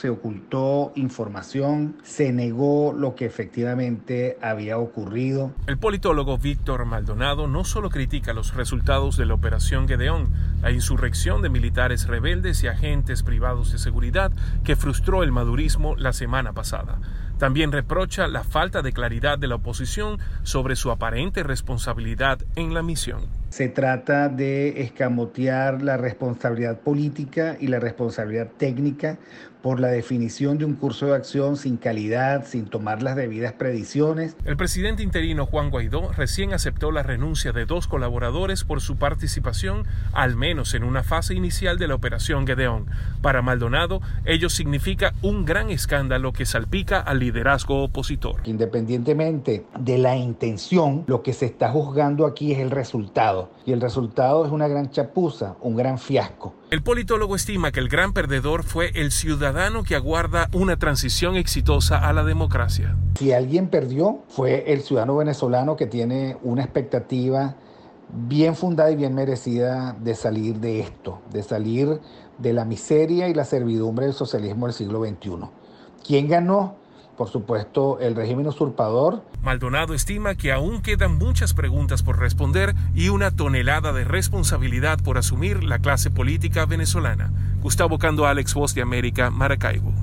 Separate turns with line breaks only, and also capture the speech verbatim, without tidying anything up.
se ocultó información, se negó lo que efectivamente había ocurrido.
El politólogo Víctor Maldonado no solo critica los resultados de la Operación Gedeón, la insurrección de militares rebeldes y agentes privados de seguridad que frustró el madurismo la semana pasada. También reprocha la falta de claridad de la oposición sobre su aparente responsabilidad en la misión.
Se trata de escamotear la responsabilidad política y la responsabilidad técnica por la definición de un curso de acción sin calidad, sin tomar las debidas previsiones.
El presidente interino Juan Guaidó recién aceptó la renuncia de dos colaboradores por su participación, al menos en una fase inicial de la Operación Gedeón. Para Maldonado, ello significa un gran escándalo que salpica al liderazgo opositor.
Independientemente de la intención, lo que se está juzgando aquí es el resultado. Y el resultado es una gran chapuza, un gran fiasco.
El politólogo estima que el gran perdedor fue el ciudadano que aguarda una transición exitosa a la democracia.
Si alguien perdió, fue el ciudadano venezolano que tiene una expectativa bien fundada y bien merecida de salir de esto, de salir de la miseria y la servidumbre del socialismo del siglo veintiuno. ¿Quién ganó? Por supuesto, el régimen usurpador.
Maldonado estima que aún quedan muchas preguntas por responder y una tonelada de responsabilidad por asumir la clase política venezolana. Gustavo Cando, Alex, Voz de América, Maracaibo.